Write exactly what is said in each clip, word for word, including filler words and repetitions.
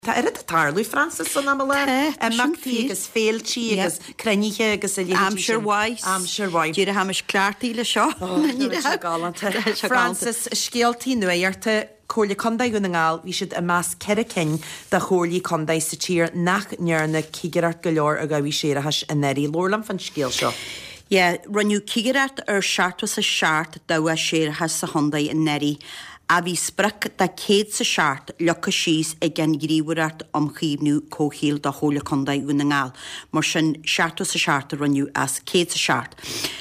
Tá ar a tarlú Francis san am le amachtaí agus féiltí agus crenithe agus a I'm sure wise. I'm sure wise. Díra hamis clartí le seo. Francis scialtí nuairta cóirla condaigh na ngáil bhí siad a más ceire cin de chóirlaí condaigh sa tír nach nearna cígeart go leor a go bhí sé a has in éirí lorlam fan scéal seo. Yeah, runniu cígeart ar seartas a seart dawa sé a has sa hondaigh in éirí. A bhí sprach da céad sa seart lecha síos ag gan gríomhart am chiomhnú cóchéal da hóla condaigh na ngáil. Mar sin seartas sa seart a runniu as céad sa seart.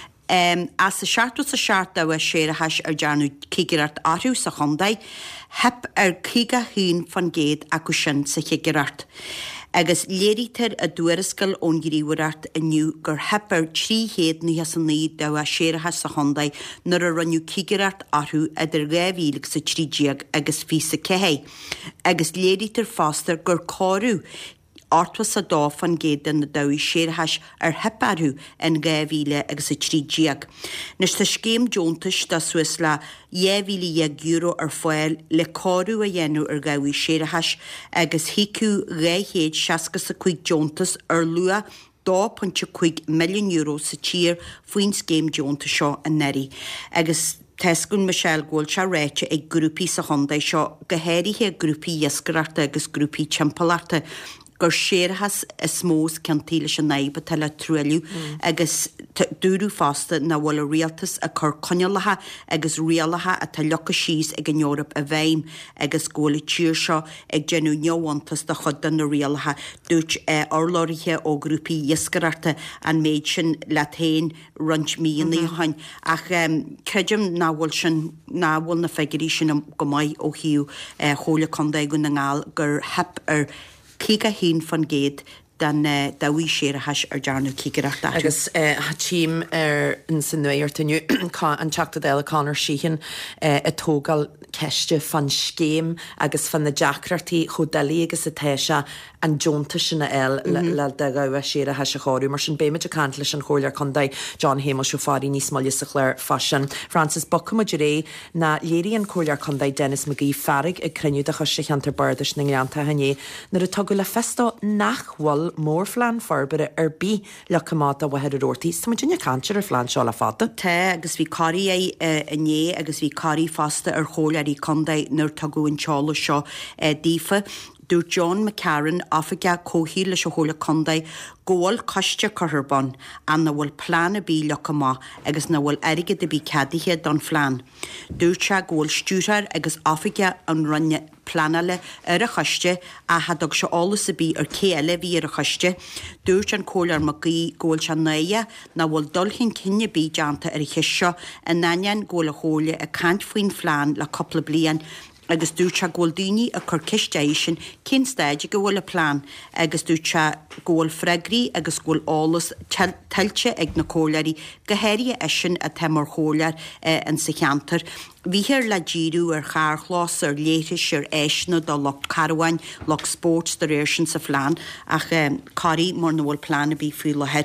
Um, as sa seartas sa seart dawa sé a has ar dearnú cígeart áthú sa hondaigh, hep ar cíga hún fan géad acu sin sa cígeart. Agus léirítar a dúarascail ón gríomhart aniu gur hepar trí héad nu heas an ní dawa séirethe sa hondaigh nar a runniu cígeart arthú idir ghaimhílig sa trídíag agus fi sa cehé. Agus léirítar fástar gur cóú Artwa sa dá fan géad na dawi séirtheis ar heparú in ghaimhíle agus a trídíag. Nes tá scéim jóntas da suas le dhéhhíle ag euro ar fáil le cóú a dhéanú ar gawi séirtheis agus hiicú ghaithéad seascas a chuig jóntas ar lua two point five milliún euro sa tír faoin scéim jóntas seo in éirí. Agus Tesgun Michelle Gold se réite ag grúpi sa hondaigh seo gohéirithe grúpi iascararta agus grúpi timpalarta gur séirthas a smós cantíle se naibbe tal le trúiliú agus dúrú fásta na bhfuil rialtas a chur conealathe agus rialathe a tá lecha síos ag an Eorop a bhéim agus ggóla tíir seo ag genú neomhaantas de chudan na rialathe dúirt orlóirithe ó grúpi iascararta an méid sin le tain runt míon í hain ach creidim ná bhfuil sin ná bhfuil na feigirí sin go maiid ó hiú chóla condaigh go na ngáil gur hep ar Cíga hín fan géad dan uh, da bhí sé a has ar dearnú cígeart atú. Agus uh, ha tím ar in san nuairtaniu an teachta déile cánar síhin uh, a tógal ceiste fan scéim agus fan na deacrartaí chodalí agus a téise an jónta sinna eil le de gabh sé a has a choirú mar sin béimiid a cant leis an chóirlear condaigh John Hamill siú farí níos máile sa chléir fashion. Francis Buckham a ré na léiríon chóirlear condaigh Dennis McGee farig ag cruniú a chus cheantar bardas na gleanta hané nar a tugu le festá nachhfuil mór flan forbere ar bí le cumát a wahead a rortí. Tá dúine cantir ar flan seo le fada? Tá agus bhí carí é iné agus bhí carí fasta ar chóirlear í condaigh nar tugu an teála seo dífa. Dúr John McCarran áfaige cóhíí leis a hóla condaigh ggóil coiste chuthban an na bhfuil plán a bí lecha má agus na bhfuil aige de bí cadaithe don phlean. Dúirt se ggóil stúrar agus áfaige an runne planale ar a chuiste a hadog se álas a bí ar céile bhí ar a chuiste. Dúirt an cólar McGee ggóil se naige na bhfuil dulchin cinne bí deanta ar a chiisio a nanean ggóil a hóla a cant faoin phlean le coppla blian agus dúirt se ggóil daoine a chur cisteisisin cin staide go bhfuil a plán agus dúirt se ggóil freigraí agus ggóil álas tiltte ag na cólarí gohéirí eisin a temar chólar an sa cheantar. Bhíhir le díú ar charchlás ar léiris ar éisna do loch carhain loch sports de réir sin sa phlean ach carí mar na bhfuil plán a bí faoi lehead.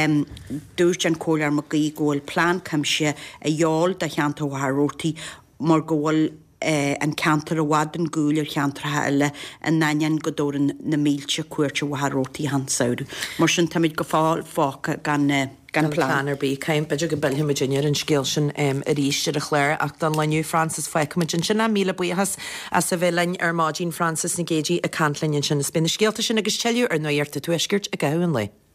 Dúirt an cólar McGee ggóil plán cumse a dheáil de cheanta bhthrótaí mar ggóil Uh, an cantar a wadan gúil ar cheantrathe eile an nanean godóran na mílte cuairte bhthrótaí hansaú. Mar sin tamid go fáil fáca gan uh, gan plán ar bí caiim beidir go bilhimiidir an scéil sin um, a ríiste a chléir ach don leniu Francis Feicimiid sin na míle buchas a sa bhlein ar mádín Francis na géidí a cantlainn sin na spinna scéalta sin agus teú ar nuirta tuisgirt a gahann le.